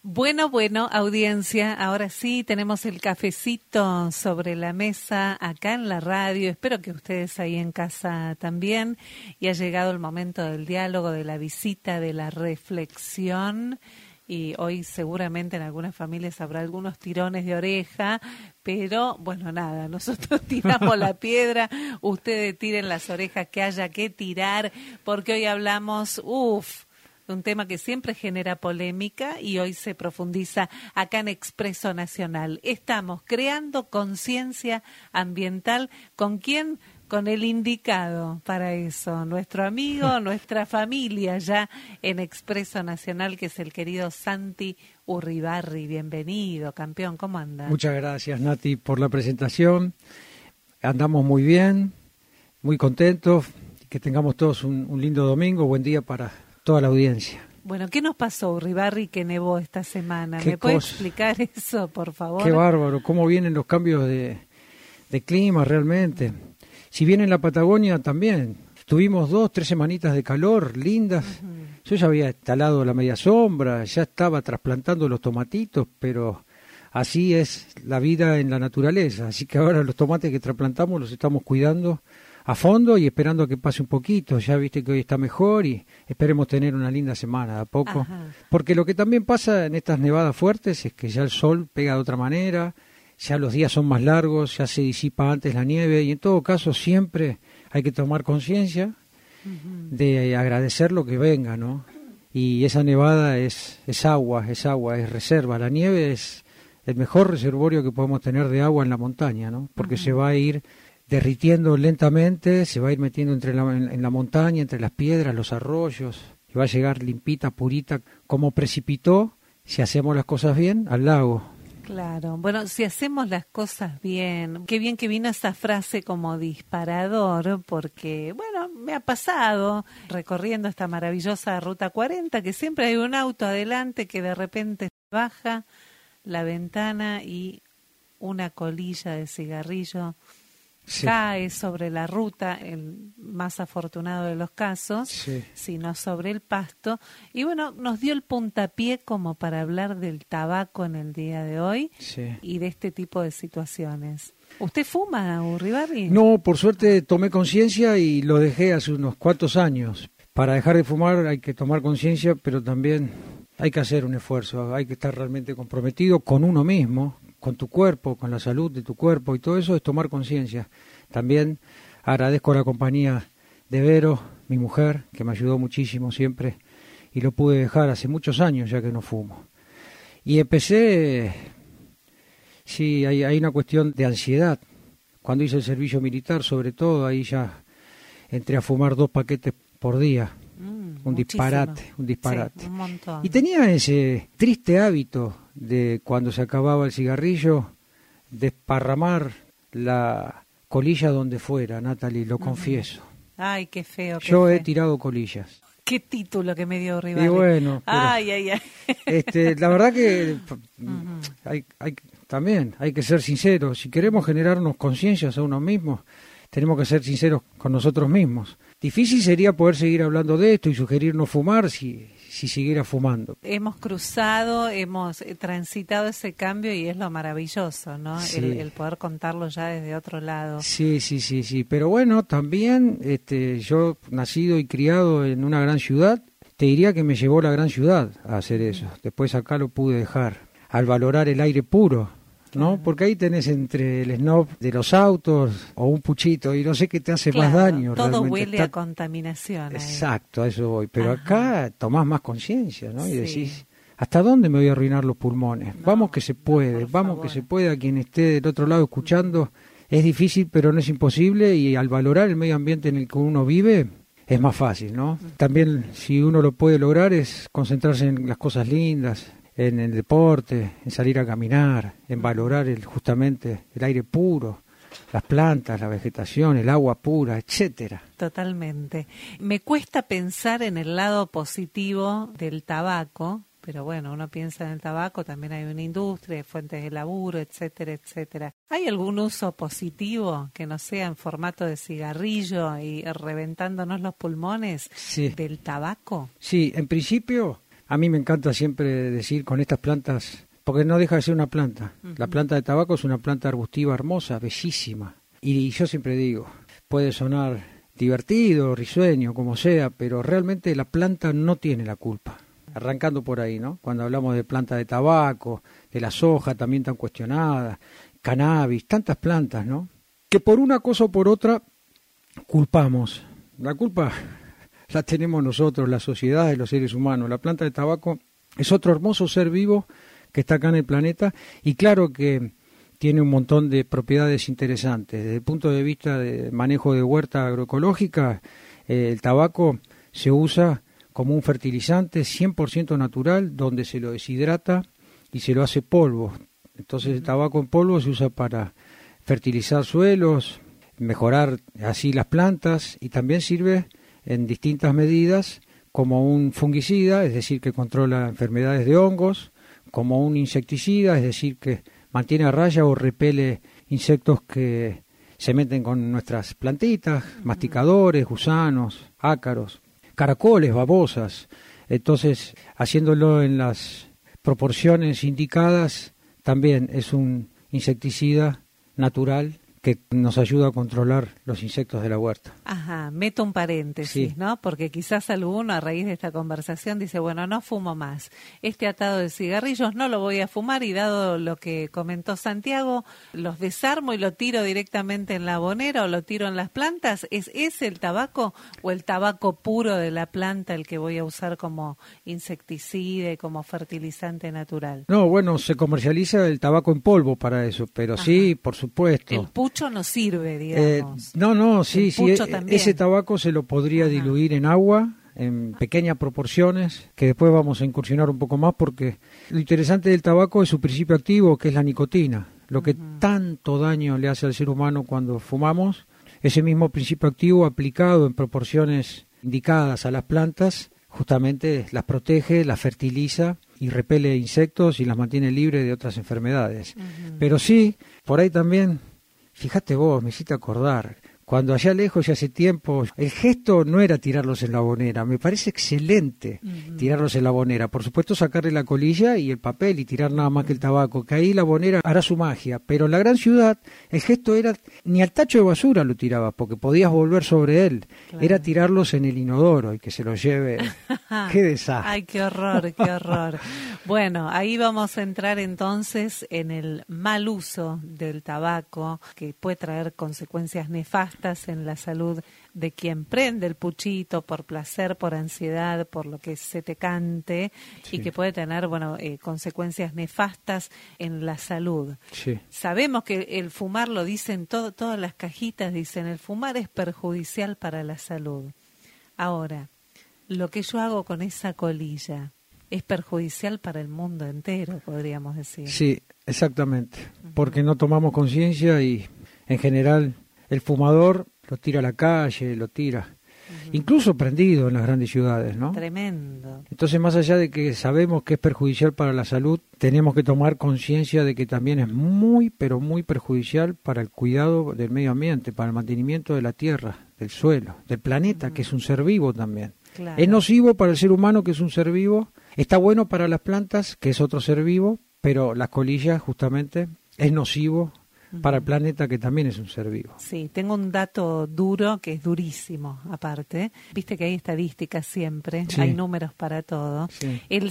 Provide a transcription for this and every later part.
Bueno, audiencia, ahora sí tenemos el cafecito sobre la mesa acá en la radio. Espero que ustedes ahí en casa también. Y ha llegado el momento del diálogo, de la visita, de la reflexión. Y hoy seguramente en algunas familias habrá algunos tirones de oreja, pero bueno, nada, nosotros tiramos la piedra, ustedes tiren las orejas que haya que tirar, porque hoy hablamos, un tema que siempre genera polémica y hoy se profundiza acá en Expreso Nacional. Estamos creando conciencia ambiental. ¿Con quién? Con el indicado para eso, nuestro amigo, nuestra familia ya en Expreso Nacional, que es el querido Santi Urribarri. Bienvenido, campeón, ¿cómo anda? Muchas gracias, Nati, por la presentación. Andamos muy bien, muy contentos, que tengamos todos un lindo domingo, buen día para toda la audiencia. Bueno, ¿qué nos pasó, Urribarri, que nevó esta semana? ¿Me puede explicar eso, por favor? Qué bárbaro, cómo vienen los cambios de clima realmente. Si bien en la Patagonia también, tuvimos 2-3 semanitas de calor lindas. Yo ya había instalado la media sombra, ya estaba trasplantando los tomatitos, pero así es la vida en la naturaleza. Así que ahora los tomates que trasplantamos los estamos cuidando a fondo y esperando a que pase un poquito. Ya viste que hoy está mejor y esperemos tener una linda semana de a poco. Ajá. Porque lo que también pasa en estas nevadas fuertes es que ya el sol pega de otra manera, ya los días son más largos, ya se disipa antes la nieve y en todo caso siempre hay que tomar conciencia de agradecer lo que venga, ¿no? Y esa nevada es agua, es reserva. La nieve es el mejor reservorio que podemos tener de agua en la montaña, ¿no? Porque se va a ir derritiendo lentamente, se va a ir metiendo en la montaña, entre las piedras, los arroyos, y va a llegar limpita, purita, como precipitó, si hacemos las cosas bien, al lago. Claro, bueno, si hacemos las cosas bien, qué bien que vino esa frase como disparador, porque, bueno, me ha pasado recorriendo esta maravillosa Ruta 40, que siempre hay un auto adelante que de repente baja la ventana y una colilla de cigarrillo cae sobre la ruta, el más afortunado de los casos, sino sobre el pasto. Y bueno, nos dio el puntapié como para hablar del tabaco en el día de hoy y de este tipo de situaciones. ¿Usted fuma, Urribarri? No, por suerte tomé conciencia y lo dejé hace unos cuantos años. Para dejar de fumar hay que tomar conciencia, pero también hay que hacer un esfuerzo, hay que estar realmente comprometido con uno mismo, con tu cuerpo, con la salud de tu cuerpo, y todo eso es tomar conciencia. También agradezco la compañía de Vero, mi mujer, que me ayudó muchísimo siempre, y lo pude dejar hace muchos años ya que no fumo. Y empecé, hay una cuestión de ansiedad. Cuando hice el servicio militar, sobre todo, ahí ya entré a fumar 2 paquetes por día. Un disparate. Sí, un montón. Y tenía ese triste hábito de cuando se acababa el cigarrillo, desparramar la colilla donde fuera, Natalie, lo confieso. Ay, qué feo. Yo he tirado colillas. Qué título que me dio Urribarri. Y bueno, ay. La verdad que también hay que ser sinceros. Si queremos generarnos conciencias a uno mismo, tenemos que ser sinceros con nosotros mismos. Difícil sería poder seguir hablando de esto y sugerir no fumar si siguiera fumando. Hemos cruzado, hemos transitado ese cambio y es lo maravilloso, ¿no? Sí. El poder contarlo ya desde otro lado. Sí. Pero bueno, también yo, nacido y criado en una gran ciudad, te diría que me llevó la gran ciudad a hacer eso. Después acá lo pude dejar, al valorar el aire puro, ¿no? Porque ahí tenés entre el snob de los autos o un puchito y no sé qué te hace más daño. Todo realmente huele a contaminación. Exacto, a eso voy. Pero acá tomás más conciencia, ¿no? Y decís, ¿hasta dónde me voy a arruinar los pulmones? Vamos que se puede, que se puede. A quien esté del otro lado escuchando, es difícil pero no es imposible, y al valorar el medio ambiente en el que uno vive es más fácil, ¿no? También, si uno lo puede lograr, es concentrarse en las cosas lindas, en el deporte, en salir a caminar, en valorar justamente el aire puro, las plantas, la vegetación, el agua pura, etcétera. Totalmente. Me cuesta pensar en el lado positivo del tabaco, pero bueno, uno piensa en el tabaco, también hay una industria, fuentes de laburo, etcétera, etcétera. ¿Hay algún uso positivo que no sea en formato de cigarrillo y reventándonos los pulmones del tabaco? Sí, en principio A mí me encanta siempre decir con estas plantas, porque no deja de ser una planta. La planta de tabaco es una planta arbustiva hermosa, bellísima. Y yo siempre digo, puede sonar divertido, risueño, como sea, pero realmente la planta no tiene la culpa. Arrancando por ahí, ¿no? Cuando hablamos de planta de tabaco, de la soja también tan cuestionada, cannabis, tantas plantas, ¿no? Que por una cosa o por otra culpamos. La culpa la tenemos nosotros, la sociedad y los seres humanos. La planta de tabaco es otro hermoso ser vivo que está acá en el planeta y claro que tiene un montón de propiedades interesantes. Desde el punto de vista de manejo de huerta agroecológica, el tabaco se usa como un fertilizante 100% natural, donde se lo deshidrata y se lo hace polvo. Entonces el tabaco en polvo se usa para fertilizar suelos, mejorar así las plantas y también sirve en distintas medidas como un fungicida, es decir, que controla enfermedades de hongos, como un insecticida, es decir, que mantiene a raya o repele insectos que se meten con nuestras plantitas, masticadores, gusanos, ácaros, caracoles, babosas. Entonces, haciéndolo en las proporciones indicadas, también es un insecticida natural que nos ayuda a controlar los insectos de la huerta. Ajá, meto un paréntesis, Sí. ¿no? Porque quizás alguno a raíz de esta conversación dice, bueno, no fumo más. Este atado de cigarrillos no lo voy a fumar y dado lo que comentó Santiago, los desarmo y lo tiro directamente en la abonera o lo tiro en las plantas. ¿Es ese el tabaco o el tabaco puro de la planta el que voy a usar como insecticida y como fertilizante natural? No, bueno, se comercializa el tabaco en polvo para eso, pero Ajá. sí, por supuesto. El pucho no sirve, digamos. No, sí, El sí, pucho también. ese tabaco se lo podría Ajá. diluir en agua, en pequeñas proporciones, que después vamos a incursionar un poco más, porque lo interesante del tabaco es su principio activo, que es la nicotina. Lo que tanto daño le hace al ser humano cuando fumamos, ese mismo principio activo aplicado en proporciones indicadas a las plantas, justamente las protege, las fertiliza y repele insectos y las mantiene libres de otras enfermedades. Pero sí, por ahí también, fíjate vos, me hiciste acordar, cuando allá lejos, ya hace tiempo, el gesto no era tirarlos en la abonera, me parece excelente tirarlos en la abonera. Por supuesto, sacarle la colilla y el papel y tirar nada más que el tabaco, que ahí la abonera hará su magia. Pero en la gran ciudad, el gesto era, ni al tacho de basura lo tirabas, porque podías volver sobre él. Claro. Era tirarlos en el inodoro y que se los lleve. ¡Qué desastre! Ay, qué horror, qué horror. Bueno, ahí vamos a entrar entonces en el mal uso del tabaco, que puede traer consecuencias nefastas en la salud de quien prende el puchito por placer, por ansiedad, por lo que se te cante, Sí. y que puede tener, bueno, consecuencias nefastas en la salud. Sí. Sabemos que el fumar, lo dicen todas las cajitas, dicen, el fumar es perjudicial para la salud. Ahora, lo que yo hago con esa colilla es perjudicial para el mundo entero, podríamos decir. Sí, exactamente, porque no tomamos conciencia y en general el fumador lo tira a la calle, lo tira, incluso prendido en las grandes ciudades, ¿no? Tremendo. Entonces, más allá de que sabemos que es perjudicial para la salud, tenemos que tomar conciencia de que también es muy, pero muy perjudicial para el cuidado del medio ambiente, para el mantenimiento de la tierra, del suelo, del planeta, que es un ser vivo también. Claro. Es nocivo para el ser humano, que es un ser vivo, está bueno para las plantas, que es otro ser vivo, pero las colillas, justamente, es nocivo para el planeta, que también es un ser vivo. Sí, tengo un dato duro, que es durísimo, aparte. Viste que hay estadísticas siempre, Sí. hay números para todo. Sí. El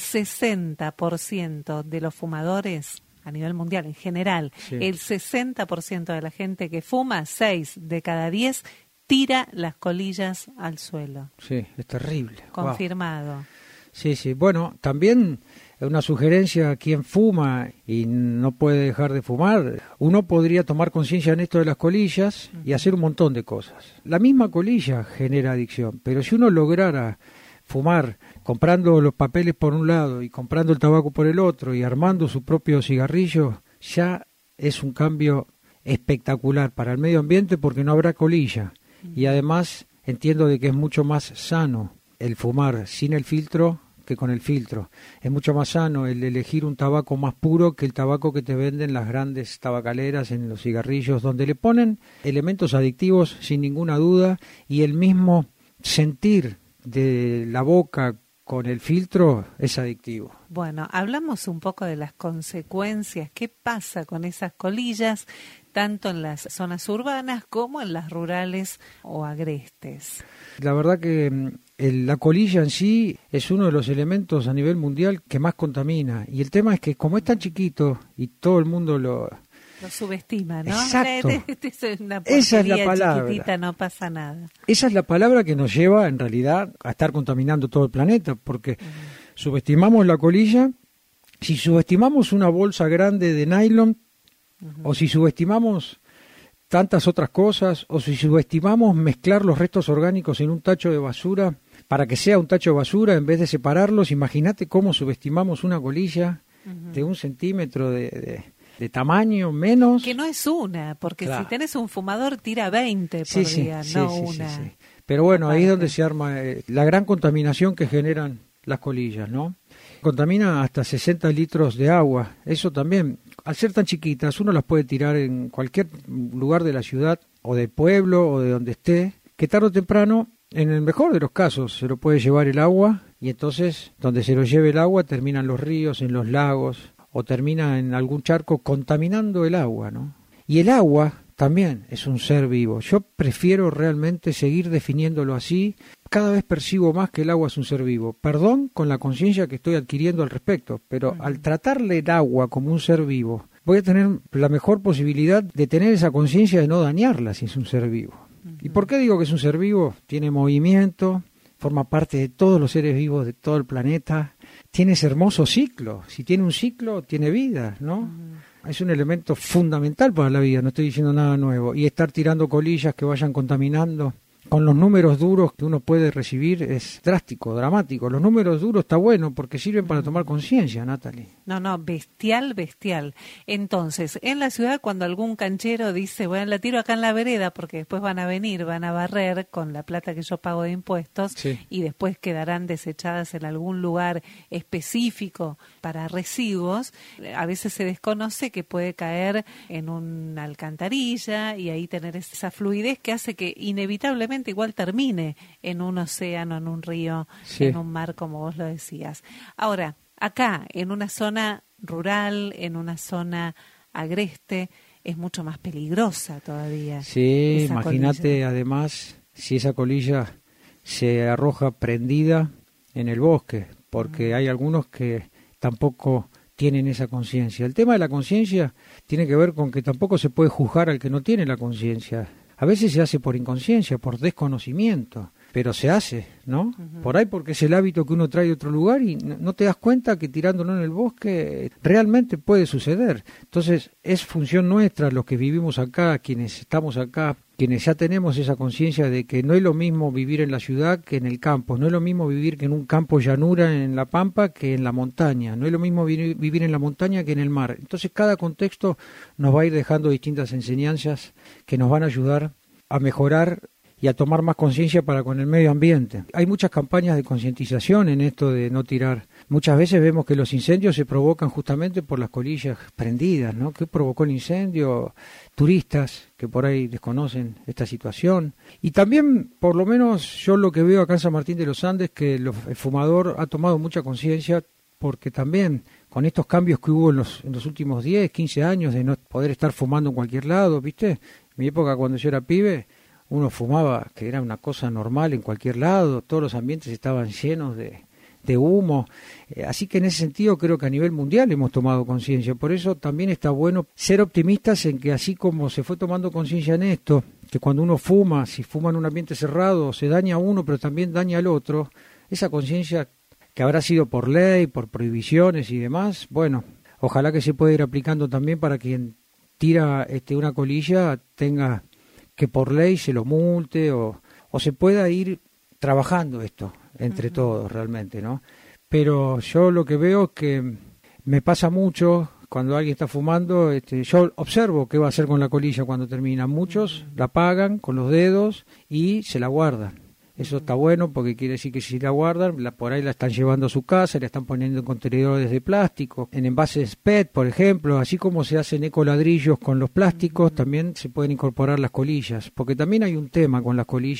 60% de los fumadores, a nivel mundial en general, Sí. el 60% de la gente que fuma, 6 de cada 10, tira las colillas al suelo. Sí, es terrible. Wow. Confirmado. Sí, sí. Bueno, también una sugerencia a quien fuma y no puede dejar de fumar, uno podría tomar conciencia en esto de las colillas y hacer un montón de cosas. La misma colilla genera adicción, pero si uno lograra fumar comprando los papeles por un lado y comprando el tabaco por el otro y armando su propio cigarrillo, ya es un cambio espectacular para el medio ambiente, porque no habrá colilla. Y además entiendo de que es mucho más sano el fumar sin el filtro que con el filtro. Es mucho más sano el elegir un tabaco más puro que el tabaco que te venden las grandes tabacaleras en los cigarrillos, donde le ponen elementos adictivos sin ninguna duda, y el mismo sentir de la boca con el filtro es adictivo. Bueno, hablamos un poco de las consecuencias. ¿Qué pasa con esas colillas, tanto en las zonas urbanas como en las rurales o agrestes? La verdad que la colilla en sí es uno de los elementos a nivel mundial que más contamina. Y el tema es que como es tan chiquito y todo el mundo lo subestima, ¿no? Exacto. Es una esa es la palabra. Chiquitita, no pasa nada. Esa es la palabra que nos lleva en realidad a estar contaminando todo el planeta, porque subestimamos la colilla. Si subestimamos una bolsa grande de nylon, o si subestimamos tantas otras cosas, o si subestimamos mezclar los restos orgánicos en un tacho de basura para que sea un tacho de basura en vez de separarlos, imagínate cómo subestimamos una colilla de 1 centímetro de tamaño menos. Que no es una, porque claro, si tenés un fumador tira 20 por día, no una. Sí. Pero bueno, ahí es donde se arma la gran contaminación que generan las colillas, ¿no? Contamina hasta 60 litros de agua. Eso también, al ser tan chiquitas, uno las puede tirar en cualquier lugar de la ciudad o del pueblo o de donde esté, que tarde o temprano, en el mejor de los casos, se lo puede llevar el agua y entonces donde se lo lleve el agua terminan los ríos, en los lagos o termina en algún charco contaminando el agua, ¿no? Y el agua también es un ser vivo. Yo prefiero realmente seguir definiéndolo así. Cada vez percibo más que el agua es un ser vivo. Perdón con la conciencia que estoy adquiriendo al respecto, pero al tratarle el agua como un ser vivo, voy a tener la mejor posibilidad de tener esa conciencia de no dañarla si es un ser vivo. ¿Y por qué digo que es un ser vivo? Tiene movimiento, forma parte de todos los seres vivos de todo el planeta, tiene ese hermoso ciclo. Si tiene un ciclo, tiene vida, ¿no? Es un elemento fundamental para la vida, no estoy diciendo nada nuevo. Y estar tirando colillas que vayan contaminando, con los números duros que uno puede recibir, es drástico, dramático. Los números duros está bueno porque sirven para tomar conciencia, Natalie. No, bestial. Entonces, en la ciudad cuando algún canchero dice, bueno, la tiro acá en la vereda porque después van a venir, van a barrer con la plata que yo pago de impuestos y después quedarán desechadas en algún lugar específico para residuos, a veces se desconoce que puede caer en una alcantarilla y ahí tener esa fluidez que hace que inevitablemente igual termine en un océano, en un río, en un mar, como vos lo decías. Ahora, acá, en una zona rural, en una zona agreste, es mucho más peligrosa todavía. Sí, imagínate además si esa colilla se arroja prendida en el bosque, porque hay algunos que tampoco tienen esa conciencia. El tema de la conciencia tiene que ver con que tampoco se puede juzgar al que no tiene la conciencia. A veces se hace por inconsciencia, por desconocimiento, pero se hace, ¿no? Por ahí porque es el hábito que uno trae de otro lugar y no te das cuenta que tirándolo en el bosque realmente puede suceder. Entonces es función nuestra, los que vivimos acá, quienes estamos acá, quienes ya tenemos esa conciencia de que no es lo mismo vivir en la ciudad que en el campo, no es lo mismo vivir que en un campo llanura en la pampa que en la montaña, no es lo mismo vivir en la montaña que en el mar. Entonces cada contexto nos va a ir dejando distintas enseñanzas que nos van a ayudar a mejorar y a tomar más conciencia para con el medio ambiente. Hay muchas campañas de concientización en esto de no tirar. Muchas veces vemos que los incendios se provocan justamente por las colillas prendidas, ¿no? ¿Qué provocó el incendio? Turistas que por ahí desconocen esta situación. Y también, por lo menos yo lo que veo acá en San Martín de los Andes, que el fumador ha tomado mucha conciencia porque también con estos cambios que hubo en los últimos 10, 15 años de no poder estar fumando en cualquier lado, ¿viste? En mi época cuando yo era pibe, uno fumaba, que era una cosa normal en cualquier lado, todos los ambientes estaban llenos de humo, así que en ese sentido creo que a nivel mundial hemos tomado conciencia, por eso también está bueno ser optimistas en que así como se fue tomando conciencia en esto, que cuando uno fuma, si fuma en un ambiente cerrado, se daña a uno pero también daña al otro, esa conciencia que habrá sido por ley, por prohibiciones y demás, bueno, ojalá que se pueda ir aplicando también para quien tira una colilla tenga que por ley se lo multe o se pueda ir trabajando esto entre todos realmente, ¿no? Pero yo lo que veo es que me pasa mucho cuando alguien está fumando, yo observo qué va a hacer con la colilla cuando termina. Muchos la apagan con los dedos y se la guardan. Eso está bueno porque quiere decir que si la guardan, por ahí la están llevando a su casa, la están poniendo en contenedores de plástico, en envases PET, por ejemplo, así como se hacen ecoladrillos con los plásticos, también se pueden incorporar las colillas, porque también hay un tema con las colillas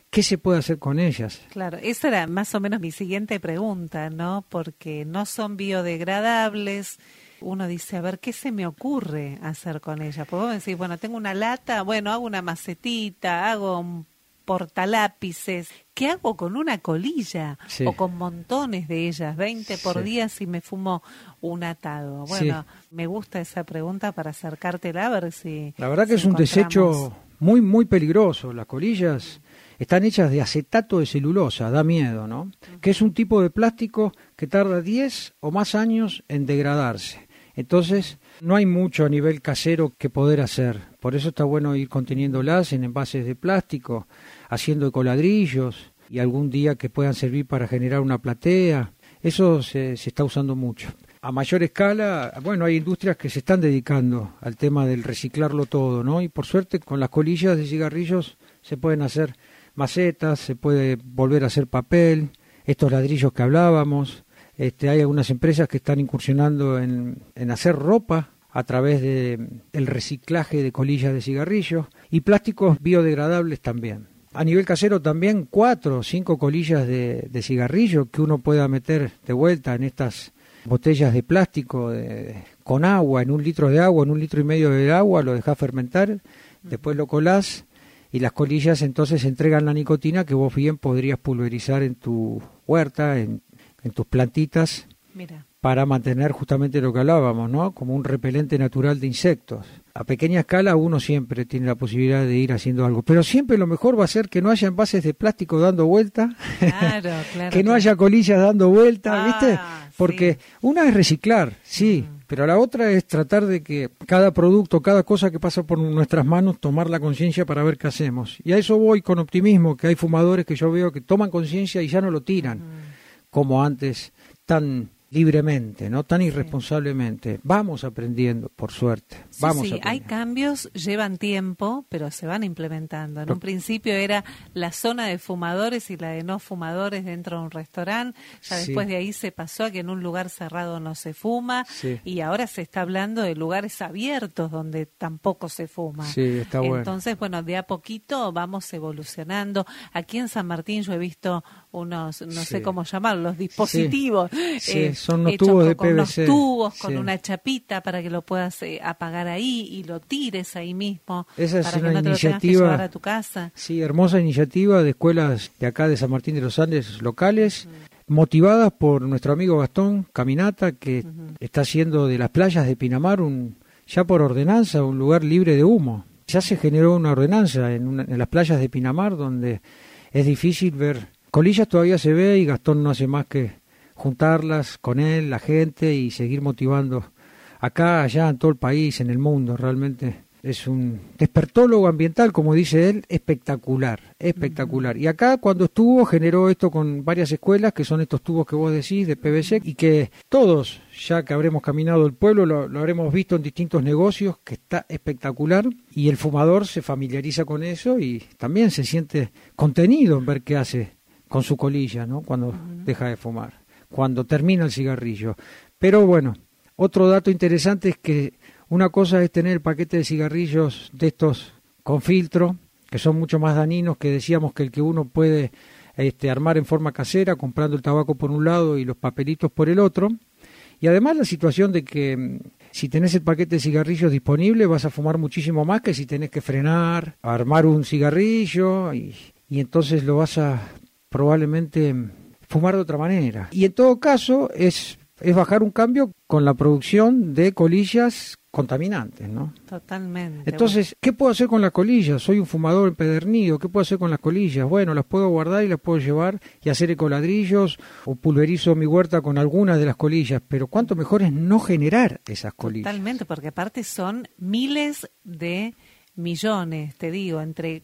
¿qué se puede hacer con ellas? Claro, esa era más o menos mi siguiente pregunta, ¿no? Porque no son biodegradables. Uno dice, a ver, ¿qué se me ocurre hacer con ellas? Porque vos decís, bueno, tengo una lata, bueno, hago una macetita, hago un portalápices. ¿Qué hago con una colilla? Sí. O con montones de ellas, 20 por día si me fumo un atado. Bueno, me gusta esa pregunta para acercártela a ver si... La verdad que es un desecho muy, muy peligroso. Las colillas están hechas de acetato de celulosa, da miedo, ¿no? Que es un tipo de plástico que tarda 10 o más años en degradarse. Entonces, no hay mucho a nivel casero que poder hacer. Por eso está bueno ir conteniéndolas en envases de plástico, haciendo ecoladrillos y algún día que puedan servir para generar una platea. Eso se está usando mucho. A mayor escala, bueno, hay industrias que se están dedicando al tema del reciclarlo todo, ¿no? Y por suerte con las colillas de cigarrillos se pueden hacer macetas, se puede volver a hacer papel, estos ladrillos que hablábamos. Hay algunas empresas que están incursionando en hacer ropa a través del reciclaje de colillas de cigarrillos y plásticos biodegradables también. A nivel casero también 4 o 5 colillas de cigarrillo que uno pueda meter de vuelta en estas botellas de plástico con agua, en 1 litro de agua, en 1,5 litros de agua, lo dejás fermentar, después lo colás y las colillas entonces entregan la nicotina que vos bien podrías pulverizar en tu huerta, en tus plantitas. Mira, para mantener justamente lo que hablábamos, ¿no? Como un repelente natural de insectos. A pequeña escala uno siempre tiene la posibilidad de ir haciendo algo, pero siempre lo mejor va a ser que no haya envases de plástico dando vuelta, claro, que no haya colillas dando vuelta, ¿viste? Porque una es reciclar, sí, pero la otra es tratar de que cada producto, cada cosa que pasa por nuestras manos, tomar la conciencia para ver qué hacemos. Y a eso voy con optimismo, que hay fumadores que yo veo que toman conciencia y ya no lo tiran, como antes, tan libremente, no tan irresponsablemente. Vamos aprendiendo, por suerte. Sí, hay cambios, llevan tiempo, pero se van implementando. En un principio era la zona de fumadores y la de no fumadores dentro de un restaurante. Ya después de ahí se pasó a que en un lugar cerrado no se fuma. Y ahora se está hablando de lugares abiertos donde tampoco se fuma. Sí, está bueno. Entonces, bueno, de a poquito vamos evolucionando. Aquí en San Martín yo he visto unos, no sé cómo llamarlos, dispositivos. Son unos tubos de PVC. Con unos tubos, con una chapita para que lo puedas apagar ahí y lo tires ahí mismo. Esa es para una que no te iniciativa, lo tengas que llevar a tu casa. Sí, hermosa iniciativa de escuelas de acá de San Martín de los Andes locales, motivadas por nuestro amigo Gastón Caminata, que está haciendo de las playas de Pinamar ya por ordenanza un lugar libre de humo. Ya se generó una ordenanza en las playas de Pinamar donde es difícil ver. Colillas todavía se ve y Gastón no hace más que juntarlas con él, la gente, y seguir motivando acá, allá, en todo el país, en el mundo. Realmente es un despertólogo ambiental, como dice él, espectacular, espectacular. Y acá cuando estuvo generó esto con varias escuelas, que son estos tubos que vos decís de PVC, y que todos, ya que habremos caminado el pueblo, lo habremos visto en distintos negocios, que está espectacular, y el fumador se familiariza con eso y también se siente contenido en ver qué hace con su colilla, ¿no? Cuando deja de fumar, cuando termina el cigarrillo. Pero bueno, otro dato interesante es que una cosa es tener el paquete de cigarrillos de estos con filtro, que son mucho más dañinos que decíamos que el que uno puede armar en forma casera, comprando el tabaco por un lado y los papelitos por el otro. Y además la situación de que si tenés el paquete de cigarrillos disponible vas a fumar muchísimo más que si tenés que frenar, armar un cigarrillo y entonces lo vas a probablemente fumar de otra manera. Y en todo caso es bajar un cambio con la producción de colillas contaminantes, ¿no? Totalmente. Entonces, ¿qué puedo hacer con las colillas? Soy un fumador empedernido, ¿qué puedo hacer con las colillas? Bueno, las puedo guardar y las puedo llevar y hacer ecoladrillos o pulverizo mi huerta con algunas de las colillas, pero cuánto mejor es no generar esas colillas. Totalmente, porque aparte son miles de millones, te digo, entre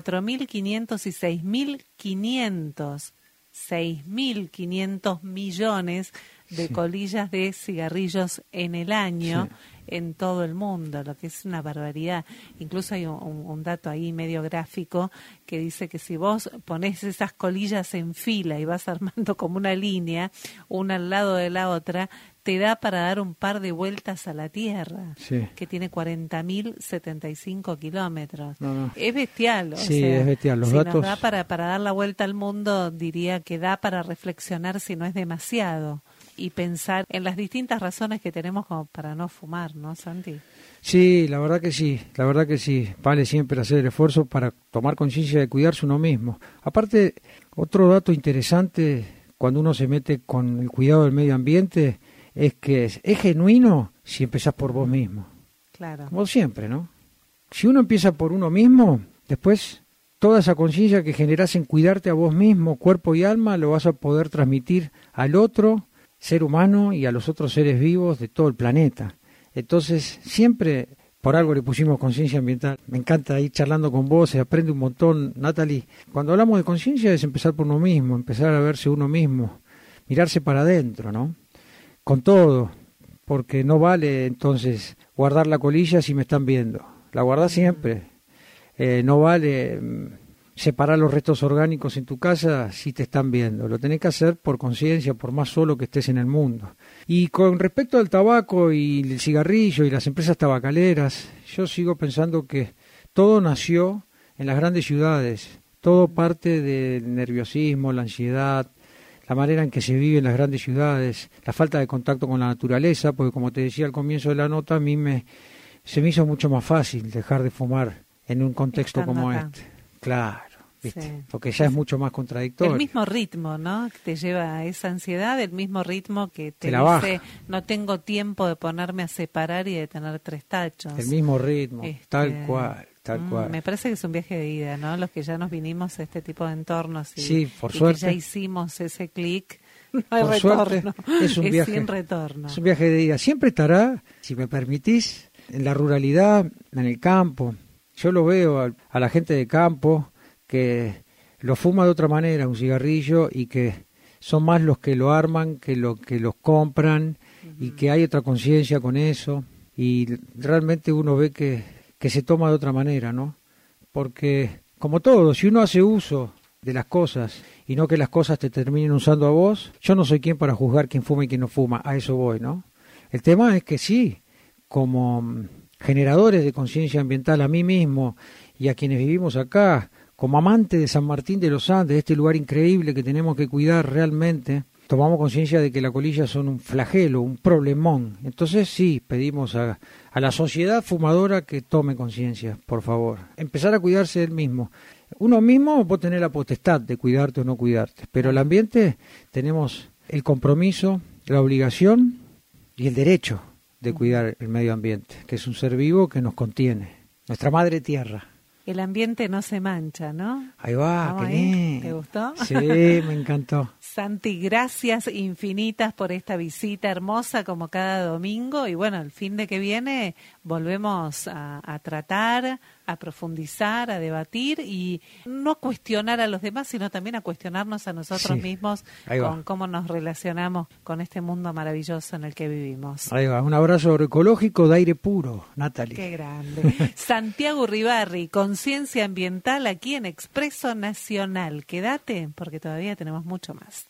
4.500 y 6.500 millones de Sí. colillas de cigarrillos en el año. Sí. En todo el mundo, lo que es una barbaridad. Incluso hay un dato ahí medio gráfico que dice que si vos ponés esas colillas en fila y vas armando como una línea, una al lado de la otra, te da para dar un par de vueltas a la Tierra, Sí. que tiene 40.075 kilómetros. No. Es bestial. O Sí, sea, es bestial. Los si datos... nos da para dar la vuelta al mundo, diría que da para reflexionar si no es demasiado y pensar en las distintas razones que tenemos como para no fumar, ¿no, Santi? Sí, la verdad que sí, vale siempre hacer el esfuerzo para tomar conciencia de cuidarse uno mismo. Aparte, otro dato interesante cuando uno se mete con el cuidado del medio ambiente es que es genuino si empezás por vos mismo, Claro. como siempre, ¿no? Si uno empieza por uno mismo, después toda esa conciencia que generás en cuidarte a vos mismo, cuerpo y alma, lo vas a poder transmitir al otro ser humano y a los otros seres vivos de todo el planeta. Entonces, siempre por algo le pusimos conciencia ambiental. Me encanta ir charlando con vos, se aprende un montón, Natalie. Cuando hablamos de conciencia es empezar por uno mismo, empezar a verse uno mismo, mirarse para adentro, ¿no? Con todo, porque no vale entonces guardar la colilla si me están viendo. La guardás siempre. No vale separar los restos orgánicos en tu casa si te están viendo. Lo tenés que hacer por conciencia, por más solo que estés en el mundo. Y con respecto al tabaco y el cigarrillo y las empresas tabacaleras, yo sigo pensando que todo nació en las grandes ciudades. Todo parte del nerviosismo, la ansiedad, la manera en que se vive en las grandes ciudades, la falta de contacto con la naturaleza, porque como te decía al comienzo de la nota, a mí se me hizo mucho más fácil dejar de fumar en un contexto Estando como acá. este. Claro, ¿viste? Sí. Porque ya es mucho más contradictorio. El mismo ritmo, ¿no? Que te lleva a esa ansiedad, el mismo ritmo que te la dice, baja. no tengo tiempo de ponerme a separar y de tener 3 tachos. El mismo ritmo, tal cual. Me parece que es un viaje de ida, ¿no? Los que ya nos vinimos a este tipo de entornos y, sí, por y suerte. que ya hicimos ese clic, no hay Por retorno. suerte, es un viaje sin retorno. Es un viaje de ida. Siempre estará, si me permitís, en la ruralidad, en el campo. Yo lo veo a la gente de campo que lo fuma de otra manera, un cigarrillo, y que son más los que lo arman que los compran, y que hay otra conciencia con eso, y realmente uno ve que se toma de otra manera, ¿no? Porque, como todo, si uno hace uso de las cosas y no que las cosas te terminen usando a vos, yo no soy quien para juzgar quién fuma y quién no fuma, a eso voy, ¿no? El tema es que sí, como generadores de conciencia ambiental, a mí mismo y a quienes vivimos acá, como amante de San Martín de los Andes, de este lugar increíble que tenemos que cuidar realmente, tomamos conciencia de que las colillas son un flagelo, un problemón. Entonces sí, pedimos a la sociedad fumadora que tome conciencia, por favor. Empezar a cuidarse del mismo. Uno mismo vos tenés la potestad de cuidarte o no cuidarte, pero el ambiente tenemos el compromiso, la obligación y el derecho de cuidar el medio ambiente, que es un ser vivo que nos contiene, nuestra madre tierra. El ambiente no se mancha, ¿no? Ahí va, Vamos qué ahí. lindo. ¿Te gustó? Sí, me encantó. Santi, gracias infinitas por esta visita hermosa como cada domingo y bueno, el fin de que viene volvemos a tratar, a profundizar, a debatir y no a cuestionar a los demás, sino también a cuestionarnos a nosotros Sí, mismos ahí va. con cómo nos relacionamos con este mundo maravilloso en el que vivimos. Ahí va, un abrazo agroecológico de aire puro, Natalie. Qué grande. Santiago Uribarri, Conciencia Ambiental aquí en Expreso Nacional. Quédate porque todavía tenemos mucho más.